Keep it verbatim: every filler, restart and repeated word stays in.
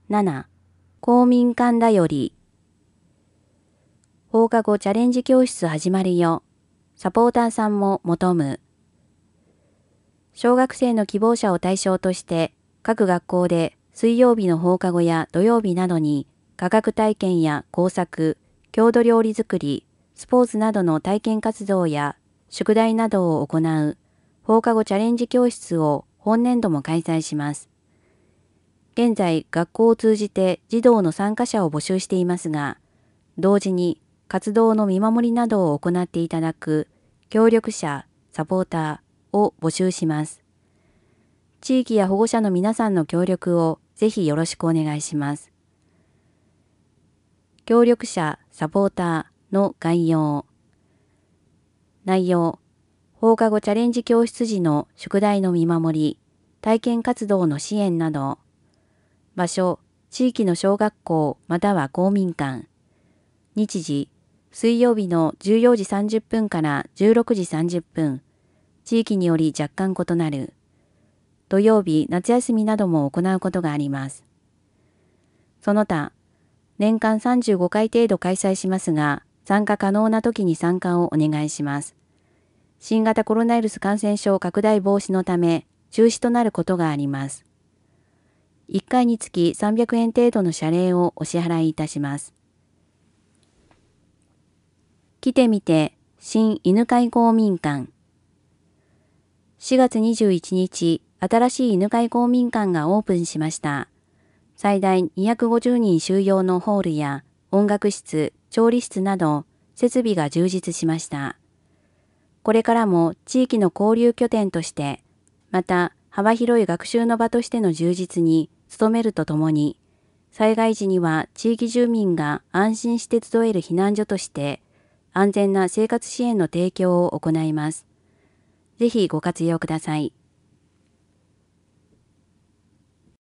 なな、公民館だより。放課後チャレンジ教室始まるよ。サポーターさんも求む。小学生の希望者を対象として、各学校で水曜日の放課後や土曜日などに科学体験や工作、郷土料理作り、スポーツなどの体験活動や宿題などを行う放課後チャレンジ教室を本年度も開催します。現在、学校を通じて児童の参加者を募集していますが、同時に活動の見守りなどを行っていただく協力者、サポーターを募集します。地域や保護者の皆さんの協力をぜひよろしくお願いします。協力者、サポーターの概要。内容、放課後チャレンジ教室時の宿題の見守り、体験活動の支援など。場所、地域の小学校または公民館。日時、水曜日のじゅうよじさんじゅっぷんからじゅうろくじさんじゅっぷん。地域により若干異なる。土曜日、夏休みなども行うことがあります。その他、年間さんじゅうごかい程度開催しますが、参加可能な時に参加をお願いします。新型コロナウイルス感染症拡大防止のため、中止となることがあります。いっかいにつきさんびゃくえん程度の謝礼をお支払いいたします。来てみて、新犬飼公民館。しがつにじゅういちにち、新しい犬飼公民館がオープンしました。最大にひゃくごじゅうにん収容のホールや音楽室、調理室など設備が充実しました。これからも地域の交流拠点として、また幅広い学習の場としての充実に努めるとともに、災害時には地域住民が安心して集える避難所として、安全な生活支援の提供を行います。ぜひご活用ください。